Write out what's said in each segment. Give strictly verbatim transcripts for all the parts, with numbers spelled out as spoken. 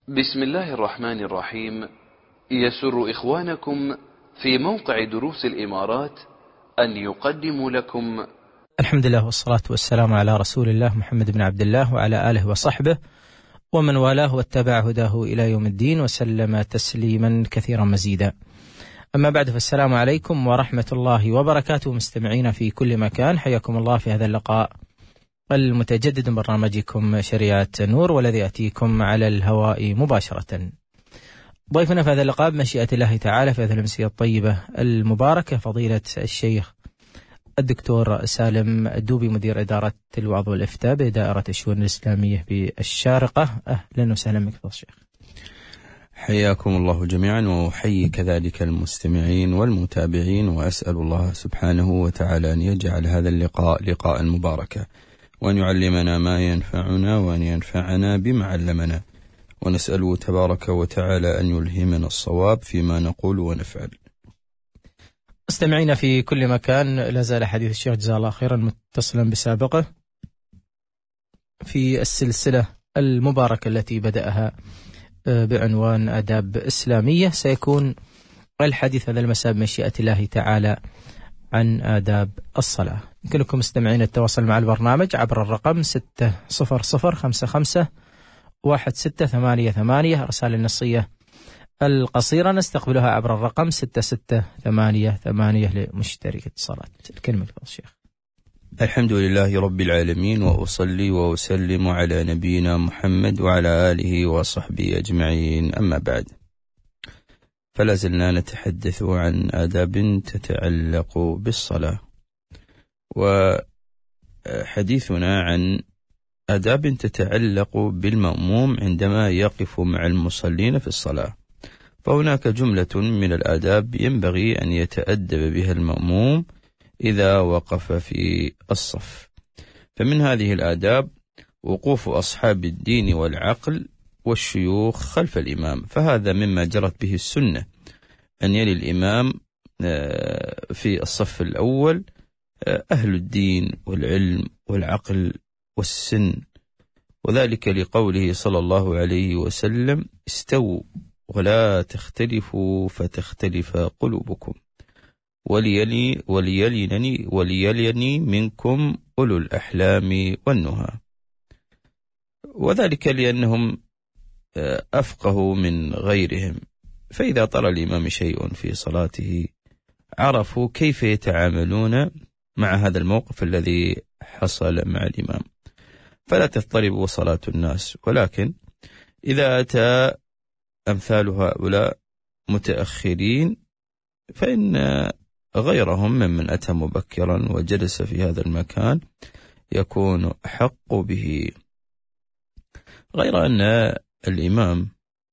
بسم الله الرحمن الرحيم. يسر إخوانكم في موقع دروس الإمارات أن يقدموا لكم الحمد لله والصلاة والسلام على رسول الله محمد بن عبد الله وعلى آله وصحبه ومن والاه واتبع هداه إلى يوم الدين وسلم تسليما كثيرا مزيدا. أما بعد، فالسلام عليكم ورحمة الله وبركاته. مستمعين في كل مكان، حياكم الله في هذا اللقاء المتجدد من برنامجكم شريعة نور، والذي يأتيكم على الهواء مباشرة. ضيفنا في هذا اللقاء بمشيئة الله تعالى في هذه الأمسية الطيبة المباركة فضيلة الشيخ الدكتور سالم الدوبي، مدير إدارة الوعظ والإفتاء بدائرة الشؤون الإسلامية بالشارقة. أهلا وسهلا بك فضيلة الشيخ. حياكم الله جميعا، وأحيي كذلك المستمعين والمتابعين، وأسأل الله سبحانه وتعالى أن يجعل هذا اللقاء لقاء مباركا، وأن يعلمنا ما ينفعنا، وأن ينفعنا بما علمنا، ونسأله تبارك وتعالى أن يلهمنا الصواب فيما نقول ونفعل. مستمعين في كل مكان، لا زال حديث الشيخ جزاه الله خيرا متصلا بسابقه في السلسلة المباركة التي بدأها بعنوان آداب إسلامية. سيكون الحديث هذا المساء بمشيئة الله تعالى عن آداب الصلاة. يمكنكم مستمعين التواصل مع البرنامج عبر الرقم ستة صفر صفر خمسة خمسة واحد ستة ثمانية ثمانية. رسائل النصية القصيرة نستقبلها عبر الرقم ستة ستة ثمانية ثمانية لمشترك اتصالات. الكلمة لفضل الشيخ. الحمد لله رب العالمين، وأصلي وأسلم على نبينا محمد وعلى آله وصحبه أجمعين. أما بعد، فلا زلنا نتحدث عن آداب تتعلق بالصلاة، وحديثنا عن آداب تتعلق بالمأموم عندما يقف مع المصلين في الصلاة. فهناك جملة من الآداب ينبغي أن يتأدب بها المأموم إذا وقف في الصف. فمن هذه الآداب وقوف أصحاب الدين والعقل والشيوخ خلف الإمام، فهذا مما جرت به السنة، أن يلي الإمام في الصف الأول أهل الدين والعلم والعقل والسن، وذلك لقوله صلى الله عليه وسلم: استووا ولا تختلفوا فتختلف قلوبكم، وليلي وليلني وليلني منكم أولو الأحلام والنهى. وذلك لأنهم أفقهوا من غيرهم، فإذا طرى الإمام شيء في صلاته عرفوا كيف يتعاملون مع هذا الموقف الذي حصل مع الإمام، فلا تضطرب صلاة الناس. ولكن إذا أتى أمثال هؤلاء متأخرين، فإن غيرهم ممن أتى مبكرا وجلس في هذا المكان يكون أحق به، غير أن الإمام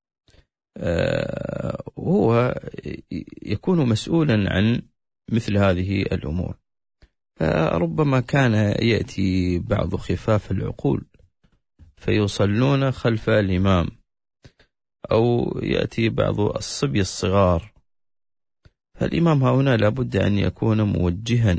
هو يكون مسؤولا عن مثل هذه الأمور. فربما كان يأتي بعض خفاف العقول فيصلون خلف الإمام، أو يأتي بعض الصبي الصغار، فالإمام هنا لابد أن يكون موجها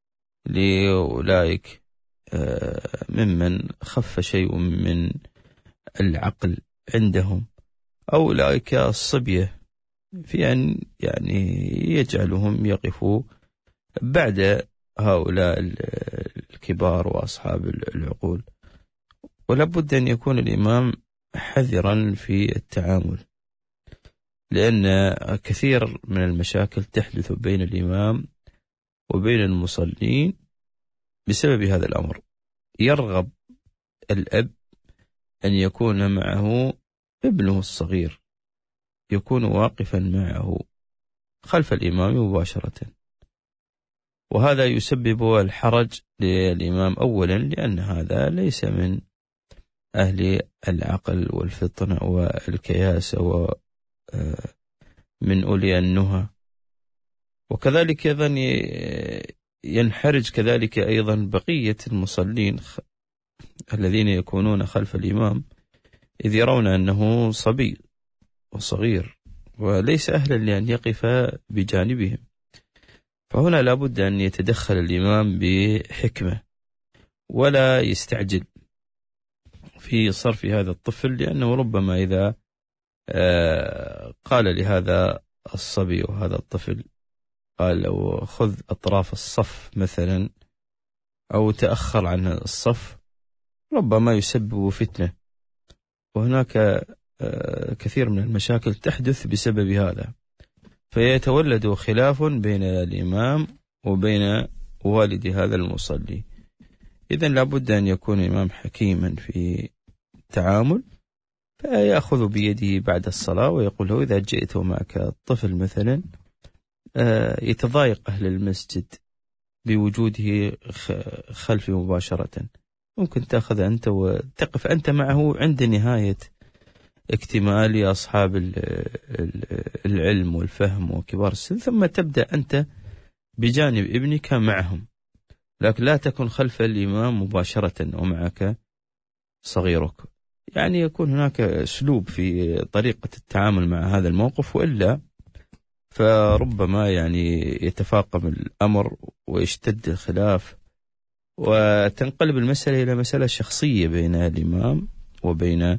لأولئك ممن خف شيء من العقل عندهم، أو أولئك الصبية، في أن يعني يجعلهم يقفوا بعد هؤلاء الكبار وأصحاب العقول. ولابد أن يكون الإمام حذرا في التعامل، لأن كثير من المشاكل تحدث بين الإمام وبين المصلين بسبب هذا الأمر. يرغب الأب أن يكون معه ابنه الصغير، يكون واقفا معه خلف الإمام مباشرة، وهذا يسبب الحرج للإمام أولا، لأن هذا ليس من أهل العقل والفطن والكياسة ومن أولي النهى. وكذلك أيضا ينحرج كذلك أيضا بقية المصلين الذين يكونون خلف الإمام، إذ يرون أنه صبي وصغير وليس أهلا لأن يقف بجانبهم. فهنا لابد أن يتدخل الإمام بحكمة، ولا يستعجل في صرف هذا الطفل، لأنه ربما إذا قال لهذا الصبي وهذا الطفل، قال لو خذ أطراف الصف مثلا أو تأخر عن الصف ربما يسبب فتنة، وهناك كثير من المشاكل تحدث بسبب هذا، فيتولد خلاف بين الإمام وبين والد هذا المصلي. إذن لابد أن يكون الإمام حكيما في التعامل، فيأخذ بيده بعد الصلاة ويقول له إذا جئت ومعك الطفل مثلا يتضايق أهل المسجد بوجوده خلفي مباشرة، ممكن تأخذ أنت وتقف أنت معه عند نهاية اكتمال أصحاب العلم والفهم وكبار السن، ثم تبدأ أنت بجانب ابنك معهم، لكن لا تكن خلف الإمام مباشرة ومعك صغيرك. يعني يكون هناك أسلوب في طريقة التعامل مع هذا الموقف، وإلا فربما يعني يتفاقم الأمر ويشتد الخلاف وتنقلب المسألة إلى مسألة شخصية بين الإمام وبين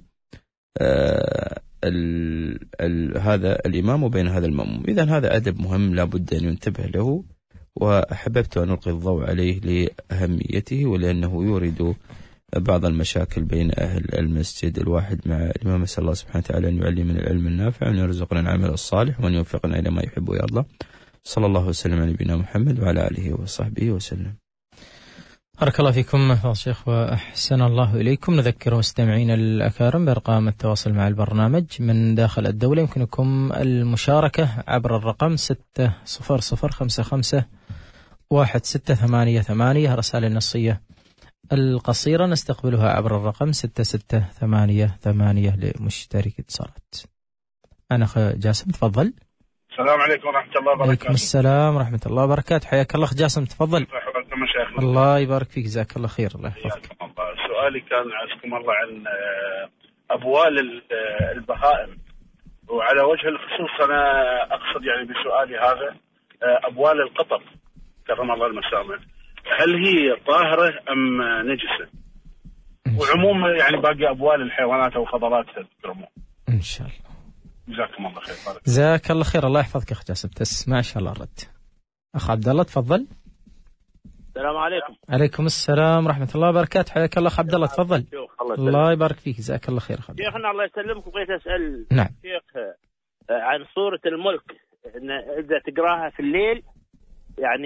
آه ال ال هذا الإمام وبين هذا المأموم. إذن هذا أدب مهم لا بد أن ينتبه له، وأحببت أن ألقي الضوء عليه لأهميته ولأنه يورد بعض المشاكل بين أهل المسجد الواحد مع الإمام. أسأل الله سبحانه وتعالى أن يعلمنا العلم النافع وأن يرزقنا العمل الصالح وأن يوفقنا إلى ما يحب ويرضى. صلى الله وسلم على نبينا محمد وعلى آله وصحبه وسلم. بارك الله فيكم فضل الشيخ وأحسن الله إليكم. نذكر مستمعينا الأكارم بأرقام التواصل مع البرنامج من داخل الدولة. يمكنكم المشاركة عبر الرقم ستة صفر صفر خمسة خمسة واحد ستة ثمانية ثمانية. رسالة النصية القصيرة نستقبلها عبر الرقم ستة ستة ثمانية ثمانية لمشترك اتصالات. أنا أخ جاسم تفضل. السلام عليكم ورحمة الله وبركاته. عليكم السلام ورحمة الله وبركاته. حياك الله أخ جاسم تفضل. الله يبارك فيك جزاك الله خير. الله يحفظك. سؤالي كان عزكم الله عن أبوال البهائم، وعلى وجه الخصوص أنا أقصد يعني بسؤالي هذا أبوال القطط كرم الله المسامع، هل هي طاهرة أم نجسة؟ وعموما يعني باقي أبوال الحيوانات أو فضلاتها تكرمون إن شاء الله. جزاكم الله خير. جزاك الله خير. الله يحفظك أخ جاسم. تسمع إن شاء الله الرد. أخ عبد الله تفضل. السلام عليكم. عليكم السلام ورحمة الله وبركاته. حياك الله أخ عبد الله تفضل. الله يبارك فيك جزاك الله خير. شيخنا الله يسلمك، بغيت أسأل نعم شيخ عن سورة الملك، إن إذا تقراها في الليل يعني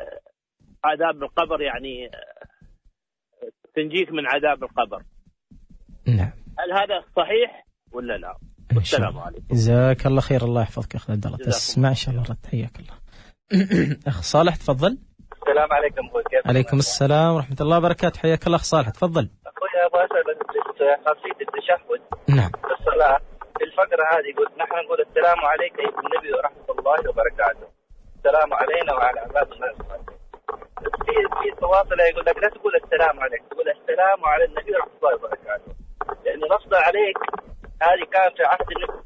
عذاب القبر، يعني تنجيك من عذاب القبر. نعم. هل هذا صحيح ولا لا؟ والسلام عليكم. جزاك الله خير. الله يحفظك أخ عبد الله. تسمع إن شاء الله رد. حياك الله. أخ صالح تفضل. السلام عليكم. عليكم السلام ورحمة الله وبركاته. حياك الله أخ صالح تفضل. أخوي أبغى أسأل قصيدة التشهد نعم في الصلاة. في الفقرة هذه يقول نحن نقول السلام عليك أيها النبي ورحمة الله وبركاته، السلام علينا وعلى عباد الله الصالحين. في في تواصل يقول لك لا تقول السلام عليك، تقول السلام على النبي ورحمة الله وبركاته، لأن لفظ عليك هذه كان في عهد النبي،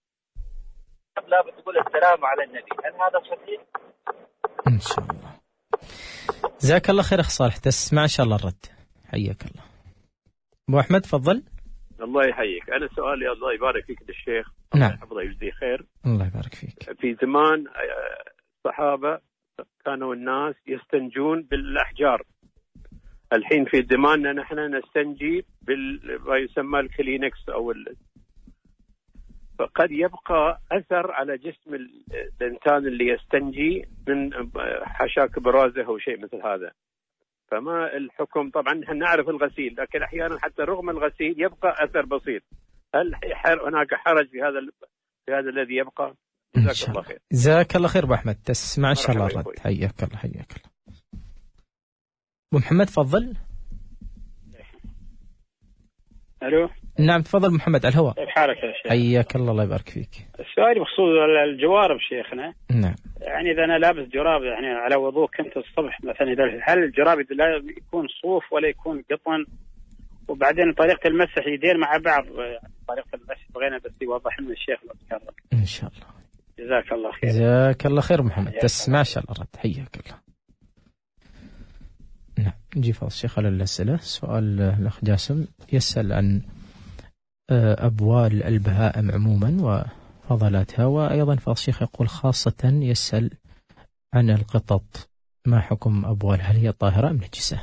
لا بتقول السلام على النبي. هل هذا صحيح؟ إن شاء الله. جزاك الله خير أخ صالح. تسمع إن شاء الله الرد. حياك الله. أبو أحمد تفضل. الله يحييك. أنا سؤالي الله يبارك فيك للشيخ. نعم. الله يجزيه خير. الله يبارك فيك. في زمان الصحابة كانوا الناس يستنجون بالأحجار، الحين في زماننا نحن نستنجي بما يسمى الكلينكس أو ال... فقد يبقى أثر على جسم الإنسان اللي يستنجي من حشاك برازه أو شيء مثل هذا، فما الحكم؟ طبعا نحن نعرف الغسيل، لكن أحيانا حتى رغم الغسيل يبقى أثر بسيط. هل هناك حرج في هذا في هذا الذي يبقى؟ جزاك الله خير. جزاك الله خير أبو أحمد. تسمع إن شاء الله الرد. حياك الله. حياك الله. أبو محمد تفضل. ألو. نعم تفضل محمد على الهواء. كيف حالك يا شيخ؟ حياك الله. الله يبارك فيك. السؤال بخصوص الجوارب شيخنا. نعم. يعني إذا أنا لابس جراب يعني على وضوء كنت الصبح مثلا، إذا هل الجراب لا يكون صوف ولا يكون قطن؟ وبعدين طريقة المسح يدين مع بعض، طريقة المسح بغينا بس يوضح لنا الشيخ لو تكرر. إن شاء الله. جزاك الله خير. جزاك الله خير محمد. تسمع إن شاء الله الرد. حياك الله. نعم نجي فضل الشيخ على الأسئلة. سؤال الأخ جاسم يسأل عن أبوال البهائم عموما وفضلاتها، وأيضا فالشيخ يقول خاصة يسأل عن القطط، ما حكم أبوال، هل هي طاهرة أم نجسة؟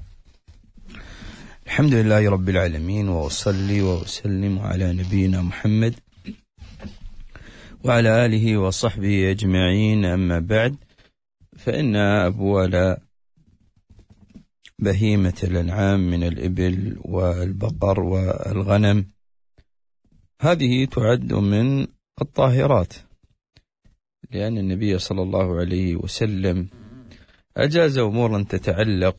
الحمد لله رب العالمين، وأصلي وأسلم على نبينا محمد وعلى آله وصحبه أجمعين، أما بعد، فإن أبوال بهيمة الأنعام من الإبل والبقر والغنم هذه تعد من الطاهرات، لأن النبي صلى الله عليه وسلم أجاز أمورا تتعلق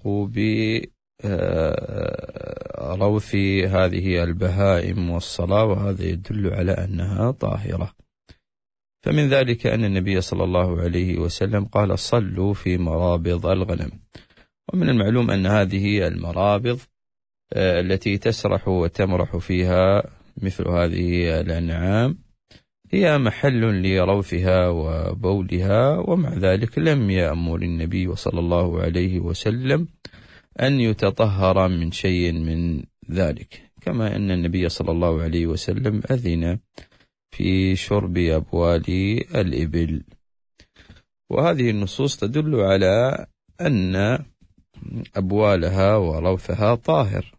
بروث هذه البهائم والصلاة، وهذا يدل على أنها طاهرة. فمن ذلك أن النبي صلى الله عليه وسلم قال صلوا في مرابض الغنم. ومن المعلوم أن هذه المرابض التي تسرح وتمرح فيها مثل هذه الأنعام هي محل لروثها وبولها، ومع ذلك لم يأمر النبي صلى الله عليه وسلم أن يتطهر من شيء من ذلك، كما أن النبي صلى الله عليه وسلم أذن في شرب أبوال الإبل. وهذه النصوص تدل على أن أبوالها وروثها طاهر،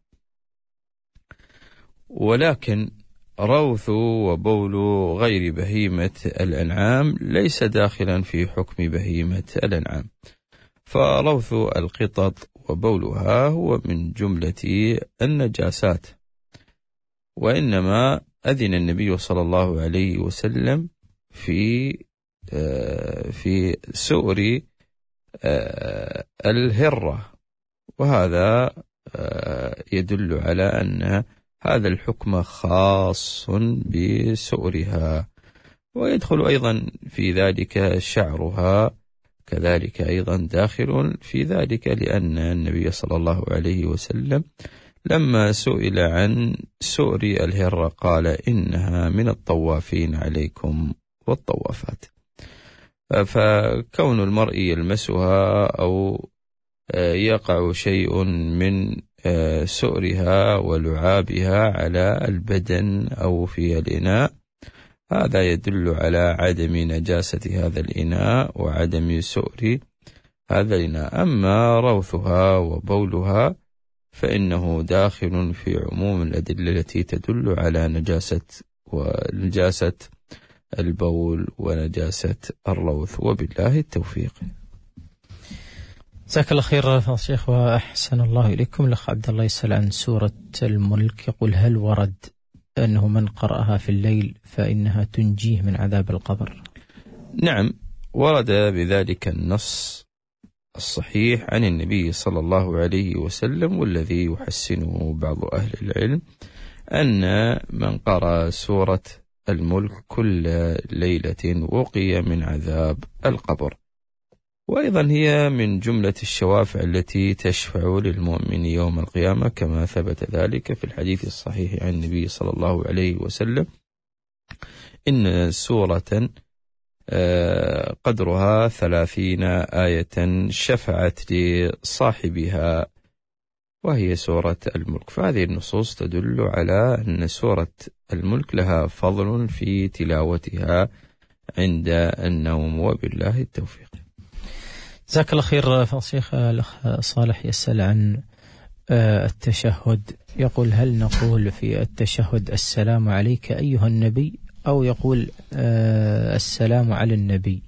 ولكن روث وبول غير بهيمة الأنعام ليس داخلا في حكم بهيمة الأنعام، فروث القطط وبولها هو من جملة النجاسات، وإنما أذن النبي صلى الله عليه وسلم في في سؤر الهرة، وهذا يدل على أن هذا الحكم خاص بسؤرها، ويدخل أيضا في ذلك شعرها كذلك أيضا داخل في ذلك، لأن النبي صلى الله عليه وسلم لما سئل عن سؤر الهرة قال إنها من الطوافين عليكم والطوافات. فكون المرء يلمسها أو يقع شيء من سؤرها ولعابها على البدن أو في الإناء هذا يدل على عدم نجاسة هذا الإناء وعدم سؤر هذا الإناء. أما روثها وبولها فإنه داخل في عموم الأدلة التي تدل على نجاسة ونجاسة البول ونجاسة الروث، وبالله التوفيق. جزاك الله خير شيخ وأحسن الله إليكم. الأخ عبد الله يسأل عن سورة الملك، يقول هل ورد أنه من قرأها في الليل فإنها تنجيه من عذاب القبر؟ نعم، ورد بذلك النص الصحيح عن النبي صلى الله عليه وسلم، والذي يحسنه بعض أهل العلم أن من قرأ سورة الملك كل ليلة وقي من عذاب القبر. وأيضا هي من جملة الشوافع التي تشفع للمؤمن يوم القيامة، كما ثبت ذلك في الحديث الصحيح عن النبي صلى الله عليه وسلم إن سورة قدرها ثلاثين آية شفعت لصاحبها، وهي سورة الملك. فهذه النصوص تدل على أن سورة الملك لها فضل في تلاوتها عند النوم، وبالله التوفيق. جزاك الله خير فالشيخ. الأخ صالح يسأل عن التشهد، يقول هل نقول في التشهد السلام عليك أيها النبي، أو يقول السلام على النبي؟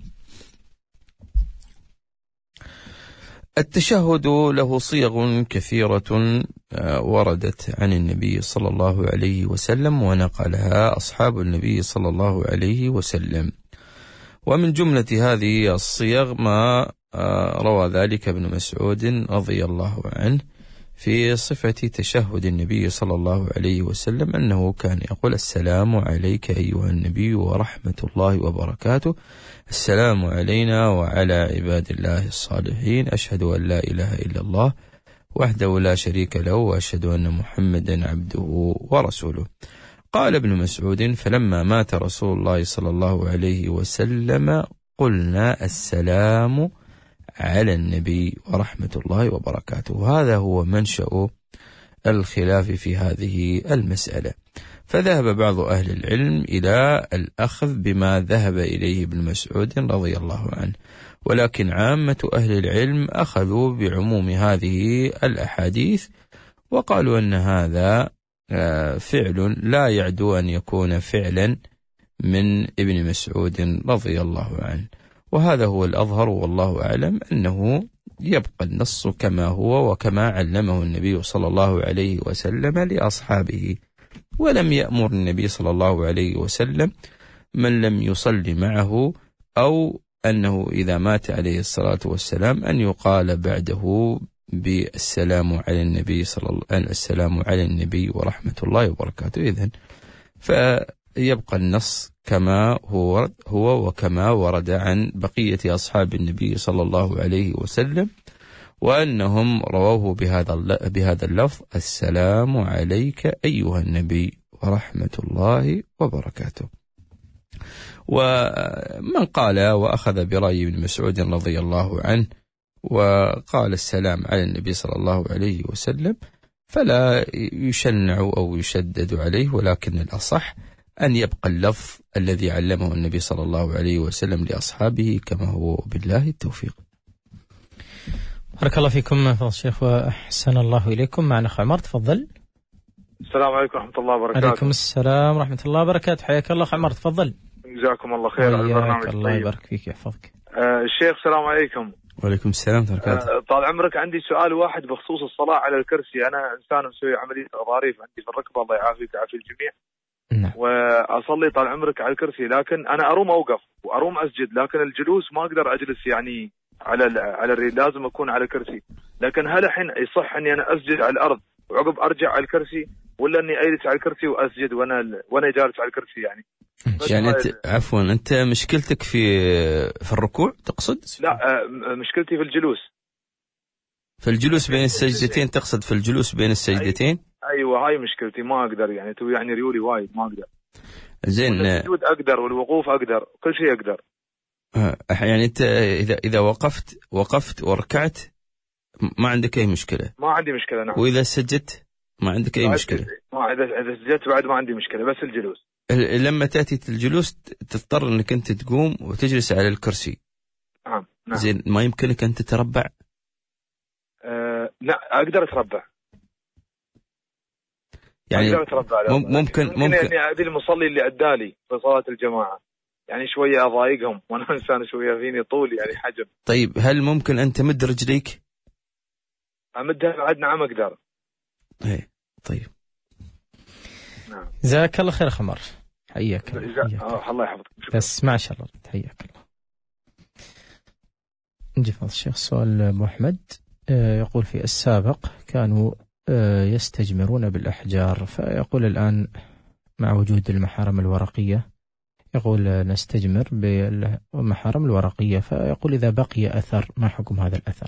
التشهد له صيغ كثيرة وردت عن النبي صلى الله عليه وسلم ونقلها أصحاب النبي صلى الله عليه وسلم، ومن جملة هذه الصيغ ما روى ذلك ابن مسعود رضي الله عنه في صفة تشهد النبي صلى الله عليه وسلم أنه كان يقول السلام عليك أيها النبي ورحمة الله وبركاته، السلام علينا وعلى عباد الله الصالحين، أشهد أن لا إله إلا الله وحده لا شريك له وأشهد أن محمدا عبده ورسوله. قال ابن مسعود فلما مات رسول الله صلى الله عليه وسلم قلنا السلام على النبي ورحمة الله وبركاته. وهذا هو منشأ الخلاف في هذه المسألة. فذهب بعض أهل العلم إلى الأخذ بما ذهب إليه ابن مسعود رضي الله عنه، ولكن عامة أهل العلم أخذوا بعموم هذه الأحاديث وقالوا أن هذا فعل لا يعدو أن يكون فعلا من ابن مسعود رضي الله عنه. وهذا هو الأظهر والله أعلم، أنه يبقى النص كما هو وكما علمه النبي صلى الله عليه وسلم لأصحابه، ولم يأمر النبي صلى الله عليه وسلم من لم يصلي معه أو أنه إذا مات عليه الصلاة والسلام أن يقال بعده بالسلام على النبي صلى الله عليه وسلم السلام على النبي ورحمة الله وبركاته. إذن فيبقى النص كما هو هو وكما ورد عن بقية أصحاب النبي صلى الله عليه وسلم، وأنهم رووه بهذا بهذا اللفظ: السلام عليك أيها النبي ورحمة الله وبركاته. ومن قال وأخذ برأي ابن مسعود رضي الله عنه وقال السلام على النبي صلى الله عليه وسلم فلا يشنع أو يشدد عليه، ولكن الأصح أن يبقى اللفظ الذي علمه النبي صلى الله عليه وسلم لأصحابه كما هو، بالله التوفيق. بارك الله فيكم فضل الشيخ وأحسن الله إليكم. معنا أخ عمر، تفضل. السلام عليكم ورحمة الله وبركاته. عليكم السلام ورحمة الله وبركاته، حياك الله أخ عمر، تفضل. جزاكم الله خير على البرنامج. الله يبارك فيك ويحفظك. آه الشيخ السلام عليكم. وعليكم السلام ورحمة الله وبركاته. آه طال عمرك، عندي سؤال واحد بخصوص الصلاة على الكرسي. أنا إنسان مسوي عملية غضاريف عندي في الركبة، الله يعافيك ويعافي الجميع. نعم. وأصلي طال عمرك على الكرسي، لكن أنا أروم أوقف وأروم أسجد، لكن الجلوس ما أقدر أجلس يعني على على الريل، لازم أكون على كرسي. لكن هل الحين يصح إني أنا أسجد على الأرض وعقب أرجع على الكرسي، ولا إني أجلس على الكرسي وأسجد وأنا وأنا جالس على الكرسي يعني؟ يعني أنت عفوا أنت مشكلتك في في الركوع تقصد؟ لا مشكلتي في الجلوس. في الجلوس بين السجدتين تقصد؟ في الجلوس بين السجدتين؟ أيوة هاي مشكلتي، ما أقدر يعني تو يعني ريولي وايد ما أقدر. زين. السجود أقدر والوقوف أقدر، كل شيء أقدر. يعني أنت إذا إذا وقفت وقفت وركعت ما عندك أي مشكلة؟ ما عندي مشكلة نعم. وإذا سجدت ما عندك أي مشكلة؟ ما إذا إذا سجدت بعد ما عندي مشكلة، بس الجلوس. لما تأتي الجلوس تضطر أنك أنت تقوم وتجلس على الكرسي. نعم. نعم. زين، ما يمكنك أن تتربع؟ أه لا أقدر أتربع. يعني أقدر أتربع ممكن ممكن, ممكن يعني أدي المصلي اللي أدالي في صلاة الجماعة يعني شوية أضايقهم، وأنا إنسان شوية فيني طول يعني حجم. طيب هل ممكن أن تمد رجليك؟ أمدها بعد نعم أقدر. إيه طيب. نعم. جزاك الله خير خمر، حياك الله. الله يحفظك. بس ما شاء الله، حياك الله. نجي فضل الشيخ سؤال أبو أحمد، يقول في السابق كانوا يستجمرون بالأحجار، فيقول الآن مع وجود المحارم الورقية يقول نستجمر بالمحارم الورقية، فيقول إذا بقي أثر ما حكم هذا الأثر؟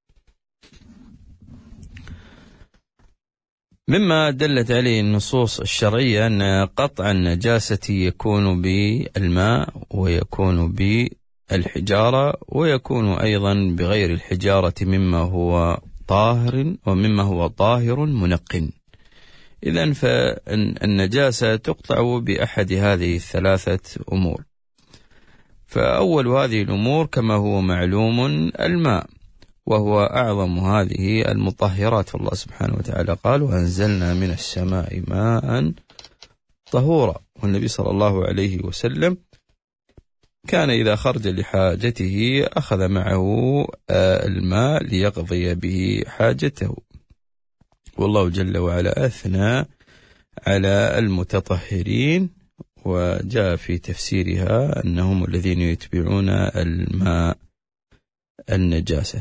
مما دلت عليه النصوص الشرعية أن قطع النجاسة يكون بالماء ويكون بالحجارة ويكون أيضا بغير الحجارة مما هو طاهر ومما هو طاهر منق. إذن فالنجاسة تقطع بأحد هذه الثلاثة أمور. فأول هذه الأمور كما هو معلوم الماء، وهو أعظم هذه المطهرات، والله سبحانه وتعالى قال وأنزلنا من السماء ماء طهورا. والنبي صلى الله عليه وسلم كان إذا خرج لحاجته أخذ معه الماء ليقضي به حاجته. والله جل وعلا أثنى على المتطهرين، وجاء في تفسيرها أنهم الذين يتبعون الماء النجاسة.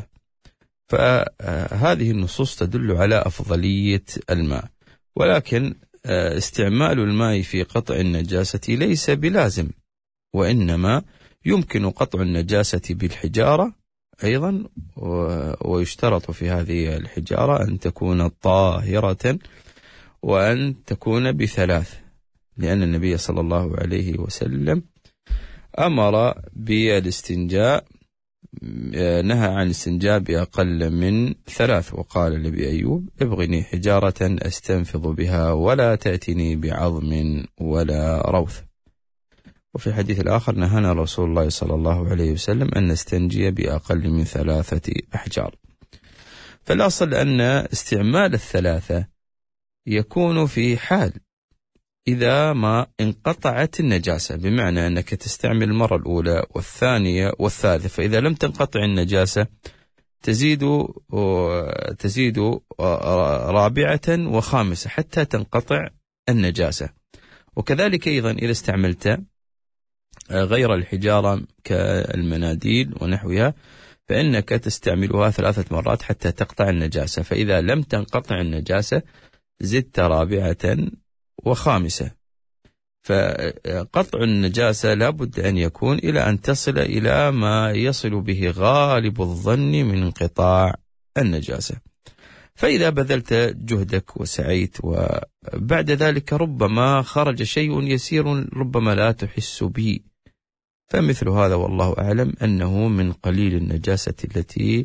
فهذه النصوص تدل على أفضلية الماء، ولكن استعمال الماء في قطع النجاسة ليس بلازم، وإنما يمكن قطع النجاسة بالحجارة أيضا، ويشترط في هذه الحجارة أن تكون طاهرة وأن تكون بثلاث، لأن النبي صلى الله عليه وسلم أمر بالاستنجاء نهى عن الاستنجاء بأقل من ثلاث، وقال لأبي أيوب: ابغني حجارة أستنفض بها ولا تأتني بعظم ولا روث. وفي الحديث الآخر: نهانا رسول الله صلى الله عليه وسلم أن نستنجي بأقل من ثلاثة أحجار. فالأصل أن استعمال الثلاثة يكون في حال إذا ما انقطعت النجاسة، بمعنى أنك تستعمل المرة الأولى والثانية والثالثة، فإذا لم تنقطع النجاسة تزيد تزيد رابعة وخامسة حتى تنقطع النجاسة. وكذلك أيضا إذا استعملت غير الحجارة كالمناديل ونحوها فإنك تستعملها ثلاثة مرات حتى تقطع النجاسة، فإذا لم تنقطع النجاسة زدت رابعة وخامسة. فقطع النجاسة لابد أن يكون إلى أن تصل إلى ما يصل به غالب الظن من انقطاع النجاسة. فإذا بذلت جهدك وسعيت وبعد ذلك ربما خرج شيء يسير ربما لا تحس به، فمثل هذا والله أعلم أنه من قليل النجاسة التي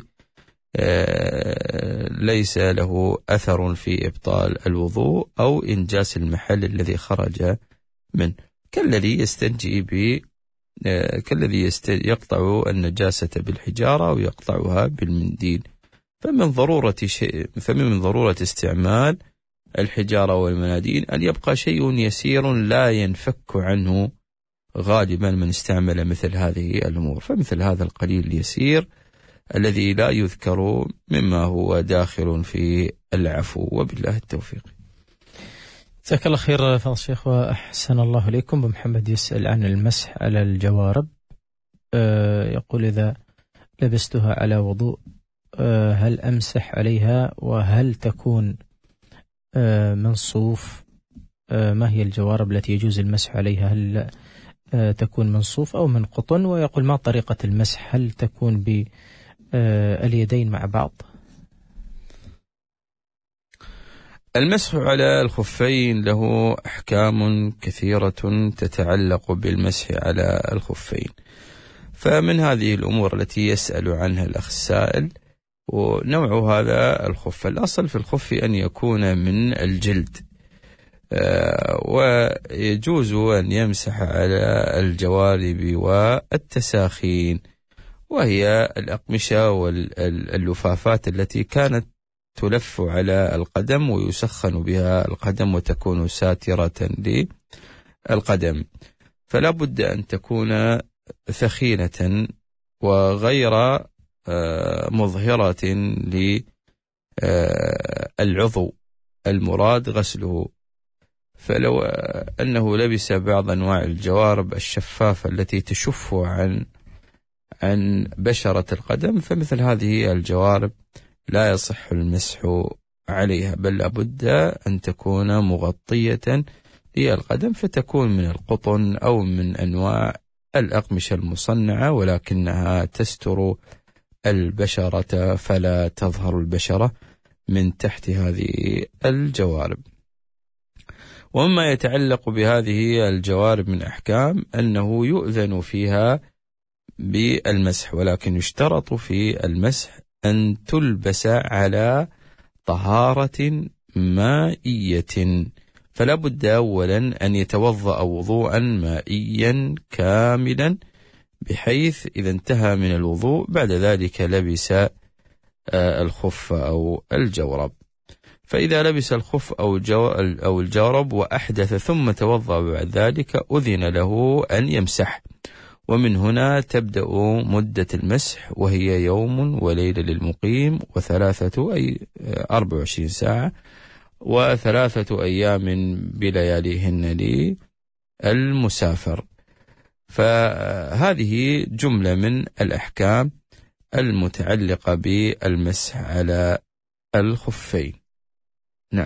ليس له أثر في إبطال الوضوء أو إنجاس المحل الذي خرج منه، كالذي يستنجي ب كالذي يقطع النجاسة بالحجارة أو يقطعها بالمنديل. فمن ضرورة شيء فمن ضرورة استعمال الحجارة والمناديل أن يبقى شيء يسير لا ينفك عنه غالبا من استعمل مثل هذه الأمور، فمثل هذا القليل اليسير الذي لا يذكر مما هو داخل في العفو، وبالله التوفيق. جزاك الله خير فضل الشيخ وأحسن الله إليكم. بمحمد يسأل عن المسح على الجوارب، أه يقول: إذا لبستها على وضوء أه هل أمسح عليها وهل تكون أه من صوف؟ أه ما هي الجوارب التي يجوز المسح عليها؟ هل أه تكون من صوف أو من قطن؟ ويقول: ما طريقة المسح؟ هل تكون ب اليدين مع بعض؟ المسح على الخفين له أحكام كثيرة تتعلق بالمسح على الخفين، فمن هذه الأمور التي يسأل عنها الأخ السائل ونوع هذا الخف. الأصل في الخف أن يكون من الجلد، ويجوز أن يمسح على الجوارب والتساخين، وهي الأقمشة واللفافات التي كانت تلف على القدم ويسخن بها القدم وتكون ساترة للقدم، فلا بد أن تكون ثخينة وغير مظهرة للعضو المراد غسله. فلو أنه لبس بعض أنواع الجوارب الشفافة التي تشف عن عن بشرة القدم فمثل هذه الجوارب لا يصح المسح عليها، بل لابد أن تكون مغطية للقدم، فتكون من القطن أو من أنواع الأقمشة المصنعة، ولكنها تستر البشرة فلا تظهر البشرة من تحت هذه الجوارب. ومما يتعلق بهذه الجوارب من أحكام أنه يؤذن فيها بالمسح، ولكن يشترط في المسح أن تلبس على طهارة مائية، فلا بد أولا أن يتوضأ وضوءا مائيا كاملا بحيث إذا انتهى من الوضوء بعد ذلك لبس الخف أو الجورب. فإذا لبس الخف أو الجورب وأحدث ثم توضأ بعد ذلك أذن له أن يمسح، ومن هنا تبدأ مدة المسح، وهي يوم وليلة للمقيم وثلاثة أي أربع وعشرين ساعة وثلاثة أيام بلياليهن للمسافر. فهذه جملة من الأحكام المتعلقة بالمسح على الخفين. نعم.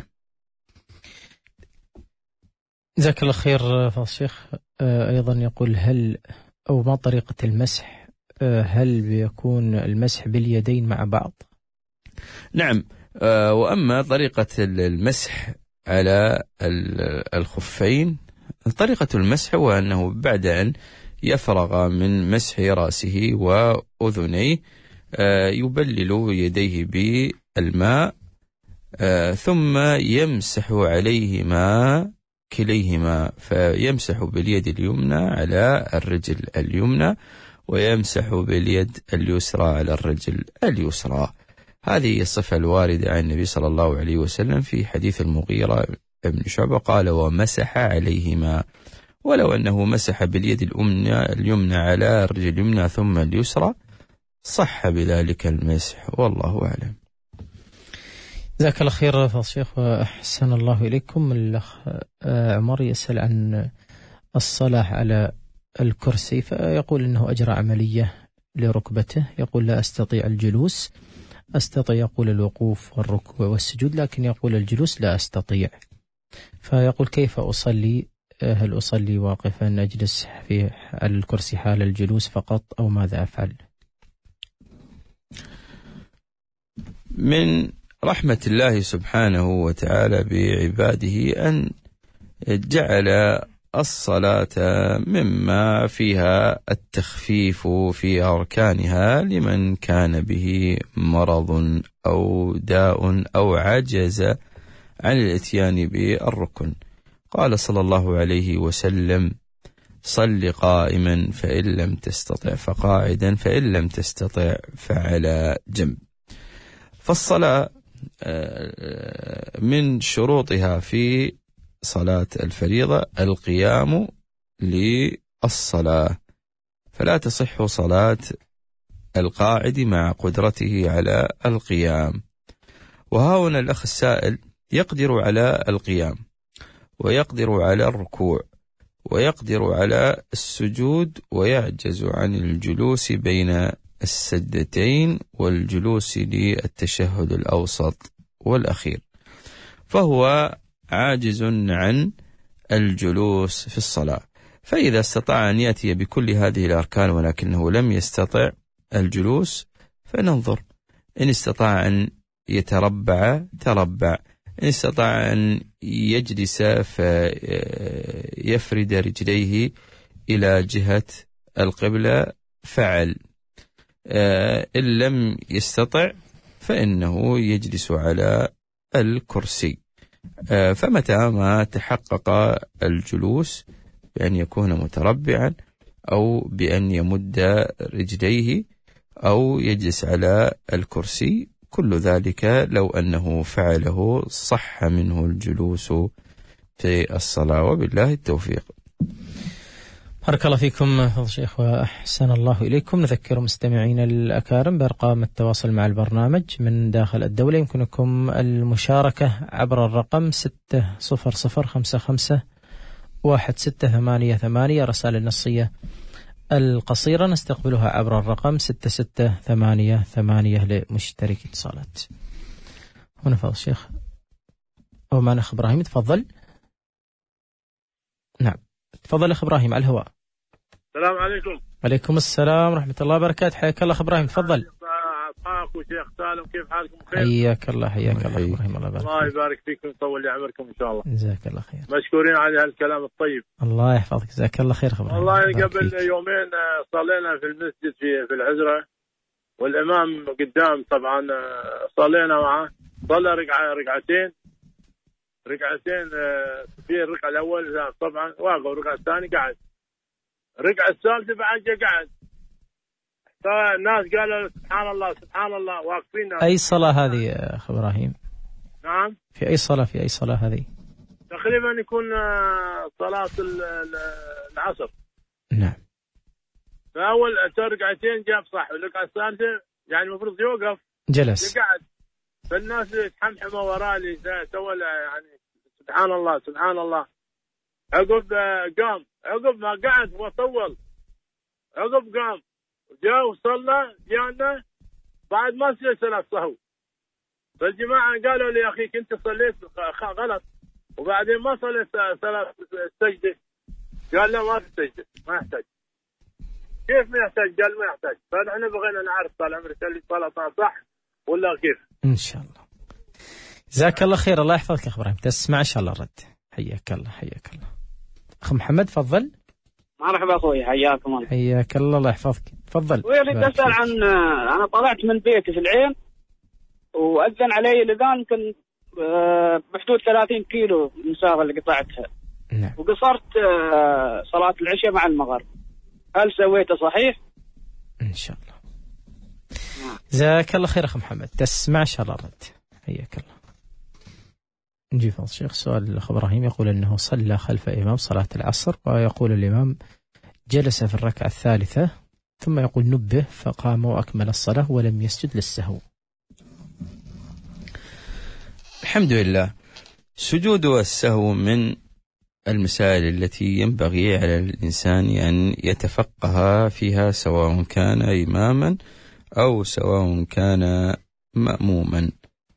جزاك الله خير فضل الشيخ. أيضا يقول: هل أو ما طريقة المسح؟ هل بيكون المسح باليدين مع بعض؟ نعم. وأما طريقة المسح على الخفين، طريقة المسح هو أنه بعد أن يفرغ من مسح رأسه وأذنيه يبلل يديه بالماء ثم يمسح عليهما كليهما، فيمسح باليد اليمنى على الرجل اليمنى ويمسح باليد اليسرى على الرجل اليسرى. هذه الصفة الواردة عن النبي صلى الله عليه وسلم في حديث المغيرة بن شعبة قال ومسح عليهما، ولو أنه مسح باليد اليمنى اليمنى على الرجل اليمنى ثم اليسرى صح بذلك المسح، والله أعلم. جزاك الله خير فضل الشيخ وأحسن الله إليكم. الأخ عمر يسأل عن الصلاة على الكرسي، فيقول أنه أجرى عملية لركبته، يقول لا أستطيع الجلوس، أستطيع يقول الوقوف والركوع والسجود، لكن يقول الجلوس لا أستطيع، فيقول كيف أصلي؟ هل أصلي واقفا أجلس في الكرسي حال الجلوس فقط أو ماذا أفعل؟ من رحمة الله سبحانه وتعالى بعباده أن جعل الصلاة مما فيها التخفيف في أركانها لمن كان به مرض أو داء أو عجز عن الاتيان بالركن. قال صلى الله عليه وسلم صل قائما فإن لم تستطع فقاعدا فإن لم تستطع فعلى جنب. فالصلاة من شروطها في صلاة الفريضة القيام للصلاة، فلا تصح صلاة القاعد مع قدرته على القيام. وهنا الأخ السائل يقدر على القيام ويقدر على الركوع ويقدر على السجود ويعجز عن الجلوس بين السجدتين والجلوس للتشهد الأوسط والأخير، فهو عاجز عن الجلوس في الصلاة. فإذا استطاع أن يأتي بكل هذه الأركان ولكنه لم يستطع الجلوس فننظر، إن استطاع أن يتربع تربع، إن استطاع أن يجلس فيفرد رجليه إلى جهة القبلة فعل، إن لم يستطع فإنه يجلس على الكرسي. فمتى ما تحقق الجلوس بأن يكون متربعا أو بأن يمد رجليه أو يجلس على الكرسي، كل ذلك لو أنه فعله صح منه الجلوس في الصلاة، وبالله التوفيق. بارك الله فيكم فضل الشيخ وأحسن الله إليكم. نذكر مستمعين الأكارم بأرقام التواصل مع البرنامج من داخل الدولة، يمكنكم المشاركة عبر الرقم ستة صفر صفر خمسة خمسة واحد ستة ثمانية ثمانية، رسائل النصية القصيرة نستقبلها عبر الرقم ستة ستة ثمانية ثمانية لمشترك اتصالات. هنا فضل الشيخ أو معنا أخ إبراهيم، تفضل. نعم تفضل أخ إبراهيم على الهواء. السلام عليكم. عليكم السلام ورحمة الله وبركاته، حياك الله أخ إبراهيم، تفضل. أخاك وشيخ سالم، كيف حالكم؟ بخير؟ حياك الله حياك الله إبراهيم، الله يبارك الله يبارك فيكم ويطول لي عمركم إن شاء الله. جزاك الله خير. مشكورين على هالكلام الطيب. الله يحفظك، جزاك الله خير. خبر والله قبل يومين صلينا في المسجد في في العزرة، والإمام قدام طبعا صلينا معه، صلى ركعة ركعتين ركعتين في الركعة الأول طبعا واقف، والركعة الثانية قعد، الركعة الثالثة بعد قعد. فالناس قالوا سبحان الله سبحان الله واقفين. أي صلاة هذه يا أخ إبراهيم؟ نعم في أي صلاة في أي صلاة هذه؟ تقريبا يكون صلاة العصر. نعم. فأول ركعتين جاب صح، والركعة الثالثة يعني المفروض يوقف جلس قعد، فالناس تحمحموا وراه لي سوى يعني سبحان الله سبحان الله. عقب قام، عقب ما قعد وطول، عقب قام جاء وصلى جانا بعد ما صلى صلاة صهو. فالجماعة قالوا لي أخي أنت صليت غلط، وبعدين ما صليت صلاة السجدة. قال لا ما في سجدة، ما يحتاج. كيف ما يحتاج؟ قال ما يحتاج. فنحن بغينا نعرف طال عمرك اللي صلاة صح ولا كيف؟ إن شاء الله. جزاك الله خير، الله يحفظك يا أخ إبراهيم، تسمع إن شاء الله الرد. حياك الله حياك الله. أخ محمد تفضل. مرحبا أخوي، حياكم الله. حياك الله، الله يحفظك. تفضل. ويريد أسأل عن، أنا طلعت من بيتي في العين وأذن علي الأذان يمكن بحدود ثلاثين كيلو المسافة اللي قطعتها. نعم. وقصرت صلاة العشاء مع المغرب، هل سويته صحيح؟ إن شاء الله. جزاك الله خير أخي محمد، تسمع إن شاء الله الرد. حياك الله. نجي فضل الشيخ. سؤال الأخ إبراهيم يقول أنه صلى خلف إمام صلاة العصر، ويقول الإمام جلس في الركعة الثالثة ثم يقول نبه فقام وأكمل الصلاة ولم يسجد للسهو. الحمد لله. سجود السهو من المسائل التي ينبغي على الإنسان أن يتفقه فيها، سواء كان إماما أو سواء كان مأموما.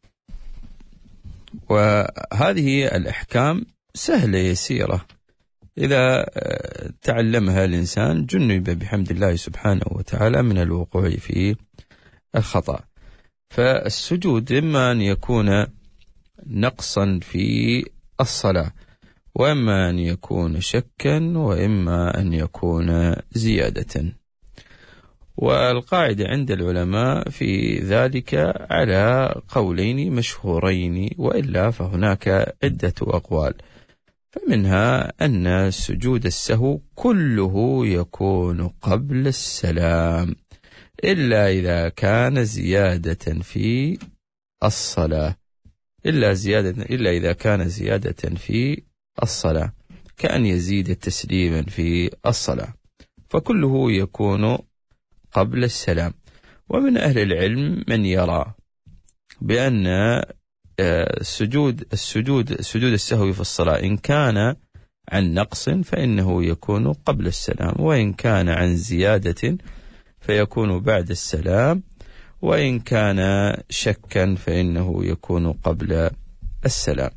وهذه الأحكام سهلة يسيرة، إذا تعلمها الإنسان جنب بحمد الله سبحانه وتعالى من الوقوع في الخطأ. فالسجود إما أن يكون نقصا في الصلاة، وإما أن يكون شكا، وإما أن يكون زيادة. والقاعدة عند العلماء في ذلك على قولين مشهورين، وإلا فهناك عدة أقوال. فمنها أن سجود السهو كله يكون قبل السلام، إلا إذا كان زيادة في الصلاة، إلا زيادة إلا إذا كان زيادة في الصلاة، كأن يزيد تسليما في الصلاة، فكله يكون قبل السلام. ومن أهل العلم من يرى بأن السجود السجود السجود السهو في الصلاة إن كان عن نقص فإنه يكون قبل السلام، وإن كان عن زيادة فيكون بعد السلام، وإن كان شكا فإنه يكون قبل السلام.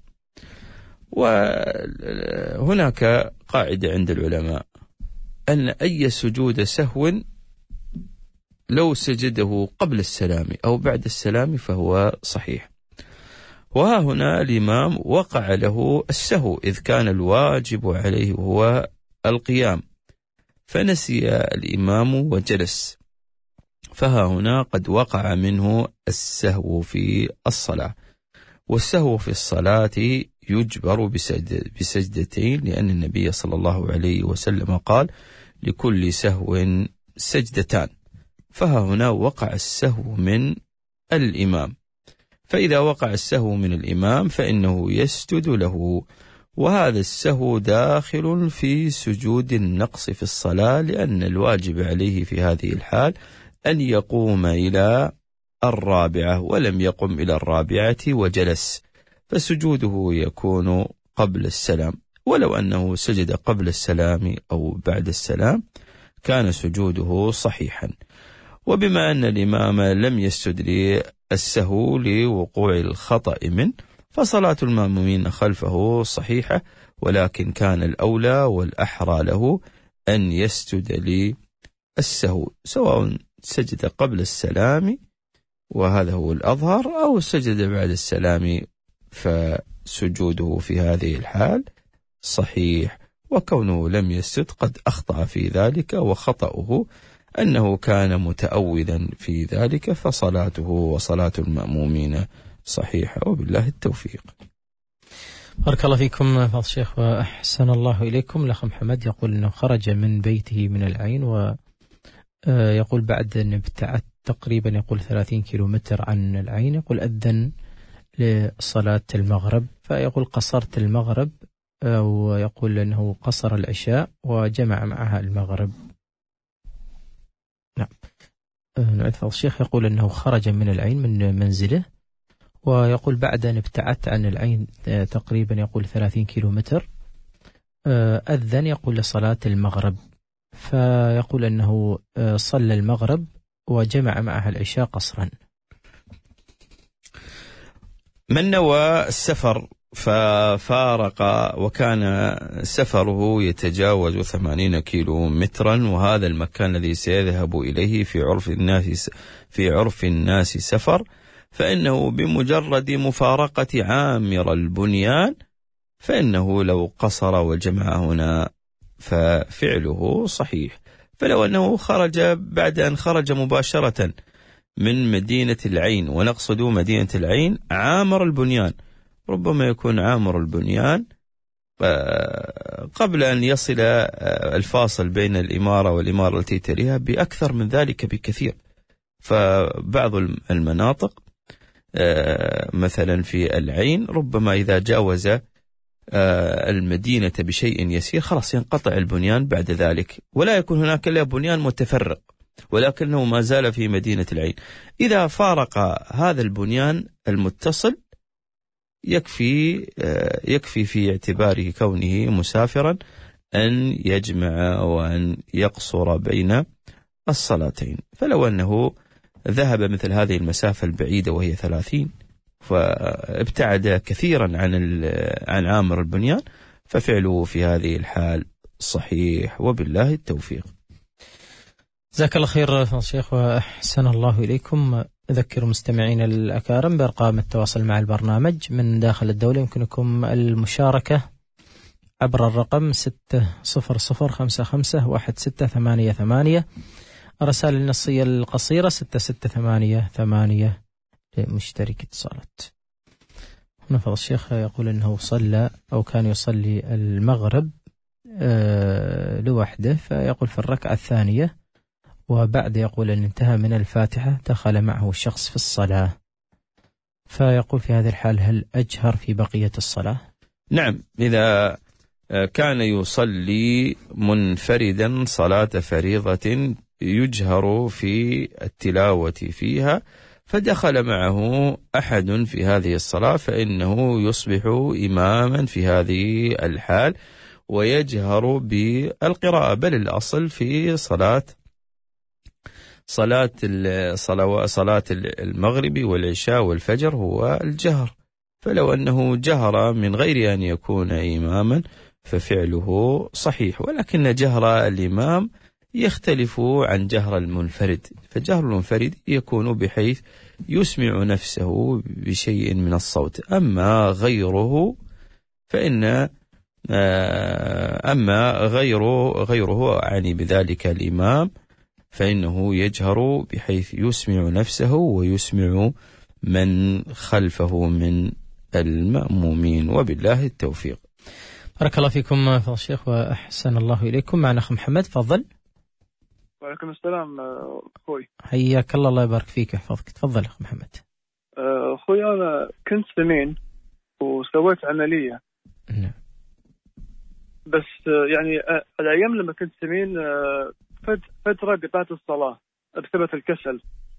وهناك قاعدة عند العلماء أن أي سجود سهو لو سجده قبل السلام أو بعد السلام فهو صحيح. وها هنا الإمام وقع له السهو، إذ كان الواجب عليه هو القيام، فنسي الإمام وجلس، فها هنا قد وقع منه السهو في الصلاة. والسهو في الصلاة يجبر بسجد بسجدتين، لأن النبي صلى الله عليه وسلم قال لكل سهو سجدتان، فها هنا وقع السهو من الإمام. فإذا وقع السهو من الإمام فإنه يسجد له، وهذا السهو داخل في سجود النقص في الصلاة، لأن الواجب عليه في هذه الحال أن يقوم إلى الرابعة، ولم يقم إلى الرابعة وجلس، فسجوده يكون قبل السلام. ولو أنه سجد قبل السلام أو بعد السلام كان سجوده صحيحا. وبما أن الإمام لم يسجد للسهو لوقوع الخطأ منه، فصلاة المأمومين خلفه صحيحة، ولكن كان الأولى والأحرى له أن يسجد للسهو، سواء سجد قبل السلام وهذا هو الأظهر، أو سجد بعد السلام، فسجوده في هذه الحال صحيح. وكونه لم يسجد قد أخطأ في ذلك، وخطأه أنه كان متأولا في ذلك، فصلاته وصلاة المأمومين صحيحة، وبالله التوفيق. بارك الله فيكم فضل الشيخ وأحسن الله إليكم. الأخ محمد يقول أنه خرج من بيته من العين، ويقول بعد أن ابتعدت تقريبا يقول ثلاثين كيلومتر عن العين، يقول أذن لصلاة المغرب، فيقول قصرت المغرب، ويقول أنه قصر العشاء وجمع معها المغرب. نعم. نعيد فضل الشيخ يقول أنه خرج من العين من منزله، ويقول بعد أن ابتعدت عن العين تقريبا يقول ثلاثين كيلومتر أذن يقول لصلاة المغرب، فيقول أنه صلى المغرب وجمع معها العشاء قصرا. من نوى السفر ففارق وكان سفره يتجاوز ثمانين كيلو مترا، وهذا المكان الذي سيذهب إليه في عرف الناس في عرف الناس سفر، فإنه بمجرد مفارقة عامر البنيان فإنه لو قصر وجمع هنا ففعله صحيح. فلو أنه خرج بعد أن خرج مباشرة من مدينة العين، ونقصد مدينة العين عامر البنيان، ربما يكون عامر البنيان قبل أن يصل الفاصل بين الإمارة والإمارة التي تليها بأكثر من ذلك بكثير. فبعض المناطق مثلا في العين ربما إذا جاوز المدينة بشيء يسير خلاص ينقطع البنيان بعد ذلك، ولا يكون هناك إلا بنيان متفرق، ولكنه ما زال في مدينة العين. إذا فارق هذا البنيان المتصل يكفي يكفي في اعتباره كونه مسافرا أن يجمع وأن يقصر بين الصلاتين. فلو أنه ذهب مثل هذه المسافة البعيدة وهي ثلاثين فابتعد كثيرا عن عن عامر البنيان، ففعله في هذه الحال صحيح وبالله التوفيق. جزاك الله خير فضل الشيخ وأحسن الله إليكم. أذكر مستمعين الأكارم بأرقام التواصل مع البرنامج من داخل الدولة. يمكنكم المشاركة عبر الرقم ستة صفر صفر خمسة خمسة واحد ستة ثمانية ثمانية، الرسائل النصية القصيرة ستة ستة ثمانية ثمانية لمشترك اتصالات. هنا فضل الشيخ يقول أنه صلى أو كان يصلي المغرب أه لوحده، فيقول في الركعة الثانية وبعد يقول أن انتهى من الفاتحة دخل معه شخص في الصلاة، فيقول في هذه الحال هل أجهر في بقية الصلاة؟ نعم، إذا كان يصلي منفردا صلاة فريضة يجهر في التلاوة فيها فدخل معه أحد في هذه الصلاة فإنه يصبح إماما في هذه الحال ويجهر بالقراءة، بل الأصل في صلاة صلاة صلاة المغرب والعشاء والفجر هو الجهر. فلو أنه جهر من غير أن يكون إماما ففعله صحيح، ولكن جهر الإمام يختلف عن جهر المنفرد. فجهر المنفرد يكون بحيث يسمع نفسه بشيء من الصوت، أما غيره فإن أما غيره غيره أعني بذلك الإمام فإنه يجهر بحيث يسمع نفسه ويسمع من خلفه من المأمومين، وبالله التوفيق. بارك الله فيكم فضل الشيخ وأحسن الله إليكم. معنا أخ محمد، تفضل. وعليكم السلام أخوي. حياك الله، الله يبارك فيك ويحفظك. تفضل أخ محمد. أخوي أنا كنت سمين وسويت عملية. نعم. بس يعني الأيام لما كنت سمين فترة قطعت الصلاة بسبب الكسل.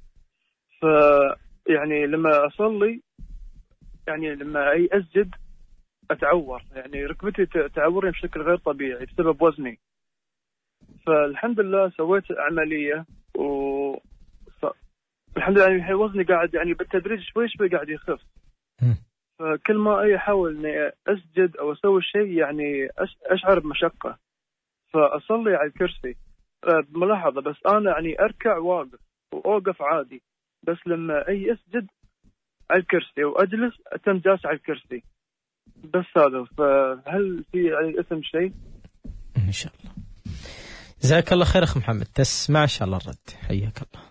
فيعني لما أصلي يعني لما أي أسجد أتعور، يعني ركبتي تعورني بشكل غير طبيعي بسبب وزني. فالحمد لله سويت عملية و الحمد لله يعني وزني قاعد يعني بالتدريج شوي شوي قاعد يخف. فكل ما أي أحاول إني أسجد أو أسوي شيء يعني أشعر بمشقة، فأصلي على الكرسي بملاحظة. بس أنا يعني أركع واقف وأوقف عادي، بس لما أي أسجد على الكرسي وأجلس أتم جالس على الكرسي بس هذا. فهل في يعني اسم شيء؟ إن شاء الله. جزاك الله خير أخ محمد، تسمع إن شاء الله الرد. حياك الله.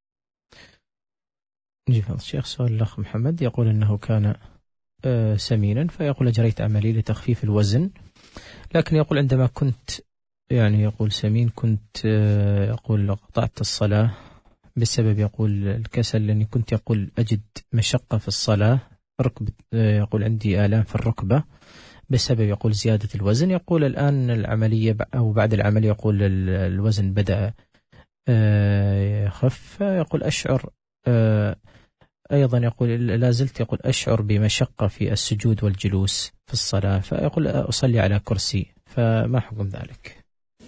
نجيب هذا الشيخ سؤال الأخ محمد يقول أنه كان سمينا، فيقول أجريت عملي لتخفيف الوزن، لكن يقول عندما كنت يعني يقول سمين كنت يقول قطعت الصلاة بسبب يقول الكسل، لأني كنت يقول أجد مشقة في الصلاة، ركب يقول عندي آلام في الركبة بسبب يقول زيادة الوزن. يقول الآن العملية أو بعد العملية يقول الوزن بدأ يخف، يقول أشعر أيضا يقول لا زلت يقول أشعر بمشقة في السجود والجلوس في الصلاة، فيقول أصلي على كرسي، فما حكم ذلك؟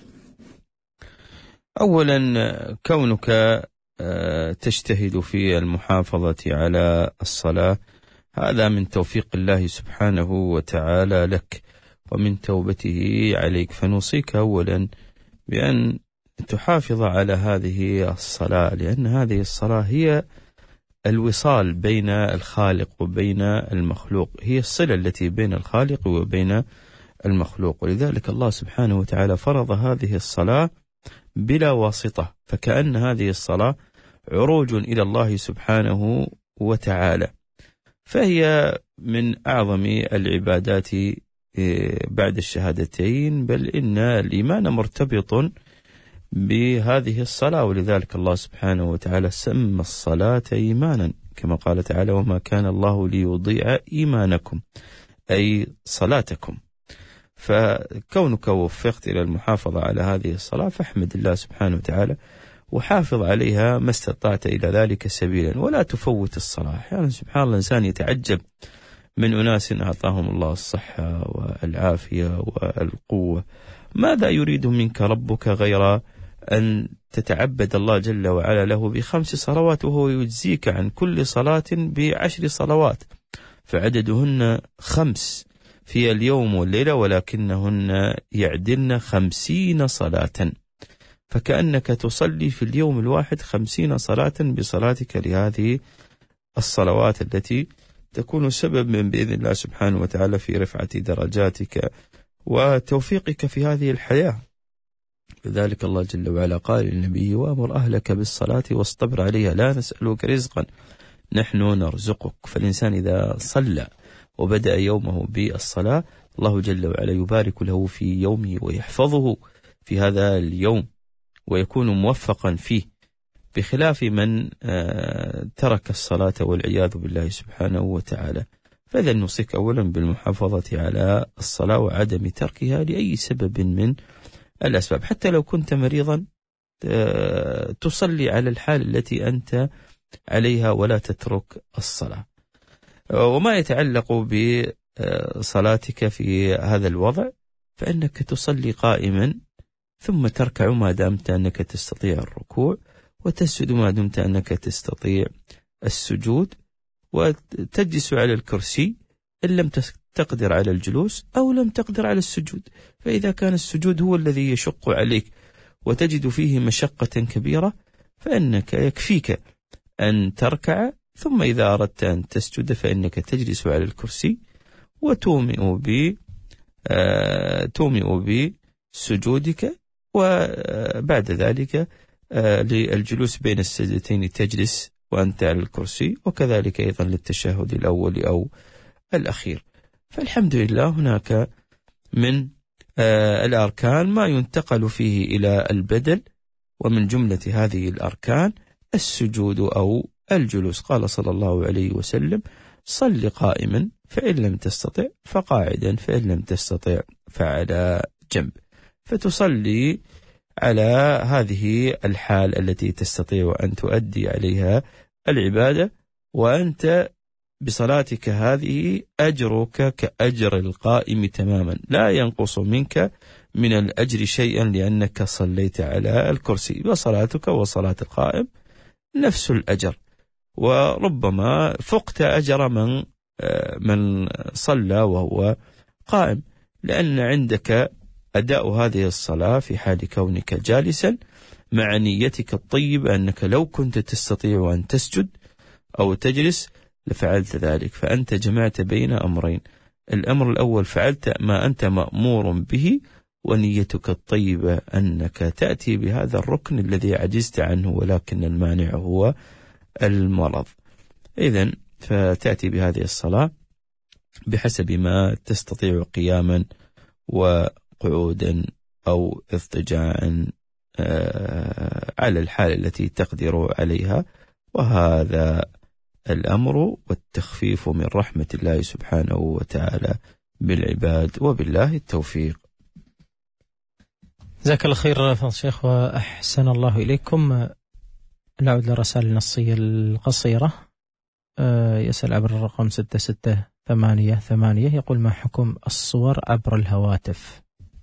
أولا كونك تجتهد في المحافظة على الصلاة هذا من توفيق الله سبحانه وتعالى لك ومن توبته عليك، فنوصيك أولا بأن تحافظ على هذه الصلاة، لأن هذه الصلاة هي الوصال بين الخالق وبين المخلوق، هي الصلة التي بين الخالق وبين المخلوق. ولذلك الله سبحانه وتعالى فرض هذه الصلاة بلا واسطة، فكأن هذه الصلاة عروج إلى الله سبحانه وتعالى، فهي من أعظم العبادات بعد الشهادتين، بل إن الإيمان مرتبط بهذه الصلاة. ولذلك الله سبحانه وتعالى سمى الصلاة إيمانا، كما قال تعالى: وما كان الله ليضيع إيمانكم، أي صلاتكم. فكونك وفقت إلى المحافظة على هذه الصلاة فاحمد الله سبحانه وتعالى وحافظ عليها ما استطعت إلى ذلك سبيلا، ولا تفوت الصلاة. يعني سبحان الله الإنسان يتعجب من أناس أعطاهم الله الصحة والعافية والقوة، ماذا يريد منك ربك غير أن تتعبد الله جل وعلا له بخمس صلوات، وهو يجزيك عن كل صلاة بعشر صلوات، فعددهن خمس في اليوم والليلة، ولكنهن يعدلن خمسين صلاة، فكأنك تصلي في اليوم الواحد خمسين صلاة بصلاتك لهذه الصلوات التي تكون سبب من بإذن الله سبحانه وتعالى في رفعة درجاتك وتوفيقك في هذه الحياة. لذلك الله جل وعلا قال للنبي: وأمر أهلك بالصلاة واصطبر عليها لا نسألك رزقا نحن نرزقك. فالإنسان إذا صلى وبدأ يومه بالصلاة الله جل وعلا يبارك له في يومه ويحفظه في هذا اليوم ويكون موفقا فيه، بخلاف من ترك الصلاة والعياذ بالله سبحانه وتعالى. فإذا نوصيك أولا بالمحافظة على الصلاة وعدم تركها لأي سبب من الأسباب، حتى لو كنت مريضا تصلي على الحال التي أنت عليها ولا تترك الصلاة. وما يتعلق بصلاتك في هذا الوضع فإنك تصلي قائما ثم تركع ما دامت أنك تستطيع الركوع، وتسجد ما دمت أنك تستطيع السجود، وتجلس على الكرسي إن لم تقدر على الجلوس أو لم تقدر على السجود. فإذا كان السجود هو الذي يشق عليك وتجد فيه مشقة كبيرة فإنك يكفيك أن تركع، ثم إذا أردت أن تسجد فإنك تجلس على الكرسي وتومئ ب تومئ بسجودك، وبعد ذلك للجلوس بين السجدتين تجلس وأنت على الكرسي، وكذلك أيضا للتشهد الأول أو الأخير. فالحمد لله هناك من الأركان ما ينتقل فيه إلى البدل، ومن جملة هذه الأركان السجود أو الجلوس. قال صلى الله عليه وسلم: صل قائما فإن لم تستطع فقاعدا فإن لم تستطع فعلى جنب. فتصلي على هذه الحال التي تستطيع أن تؤدي عليها العبادة، وأنت بصلاتك هذه أجرك كأجر القائم تماما، لا ينقص منك من الأجر شيئا لأنك صليت على الكرسي، وصلاتك وصلاة القائم نفس الأجر، وربما فقت أجر من من صلى وهو قائم، لأن عندك أداء هذه الصلاة في حال كونك جالسا مع نيتك الطيبة أنك لو كنت تستطيع أن تسجد أو تجلس لفعلت ذلك، فأنت جمعت بين أمرين: الأمر الأول فعلت ما أنت مأمور به، ونيتك الطيبة أنك تأتي بهذا الركن الذي عجزت عنه ولكن المانع هو المرض. إذن فتأتي بهذه الصلاة بحسب ما تستطيع قياما وقعودا أو اضطجاعا على الحال التي تقدر عليها، وهذا الأمر والتخفيف من رحمة الله سبحانه وتعالى بالعباد، وبالله التوفيق. جزاك الله خير فضل الشيخ وأحسن الله إليكم. نعود للرسائل النصية القصيرة. يسأل عبر الرقم ستة ستة ثمانية ثمانية، يقول: ما حكم الصور عبر الهواتف؟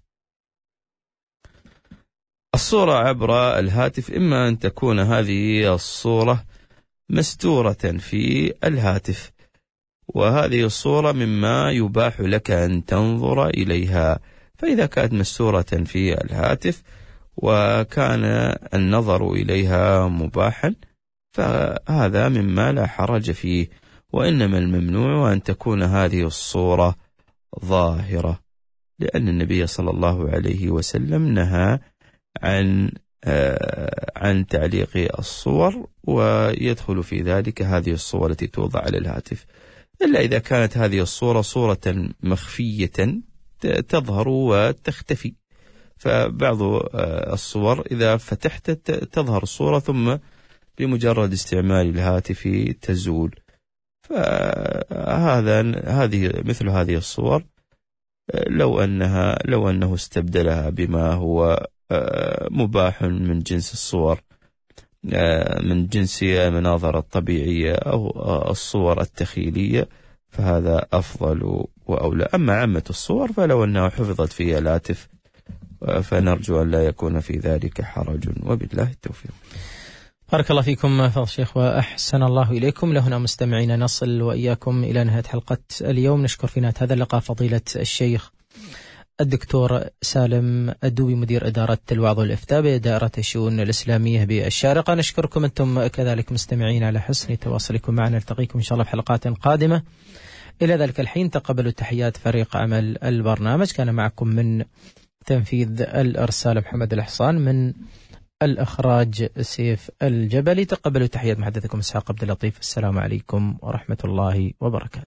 الصورة عبر الهاتف إما أن تكون هذه الصورة مستورة في الهاتف، وهذه الصورة مما يباح لك أن تنظر إليها، فإذا كانت مستورة في الهاتف وكان النظر إليها مباحا فهذا مما لا حرج فيه، وإنما الممنوع أن تكون هذه الصورة ظاهرة، لأن النبي صلى الله عليه وسلم نهى عن عن تعليق الصور، ويدخل في ذلك هذه الصور التي توضع على الهاتف، إلا إذا كانت هذه الصورة صورة مخفية تظهر وتختفي. فبعض الصور إذا فتحت تظهر الصورة ثم بمجرد استعمال الهاتف تزول. فهذا هذه مثل هذه الصور لو أنها لو أنه استبدلها بما هو مباح من جنس الصور، من جنس المناظر الطبيعية أو الصور التخيلية، فهذا أفضل وأولى. أما عامة الصور فلو أنها حفظت في الهاتف فنرجو أن لا يكون في ذلك حرج، وبالله التوفيق. بارك الله فيكم فضل الشيخ وأحسن الله إليكم. لهنا مستمعين نصل وإياكم إلى نهاية حلقة اليوم. نشكر في نهاية هذا اللقاء فضيلة الشيخ الدكتور سالم الدوبي مدير إدارة الوعظ والإفتاء بدائرة الشؤون الإسلامية بالشارقة. نشكركم أنتم كذلك مستمعين على حسن تواصلكم معنا. نلتقيكم إن شاء الله في حلقات قادمة. إلى ذلك الحين تقبلوا تحيات فريق عمل البرنامج. كان معكم من تنفيذ الإرسال محمد الحصان، من الإخراج سيف الجبلي. تقبلوا تحيات محدثكم إسحاق عبد اللطيف. السلام عليكم ورحمة الله وبركاته.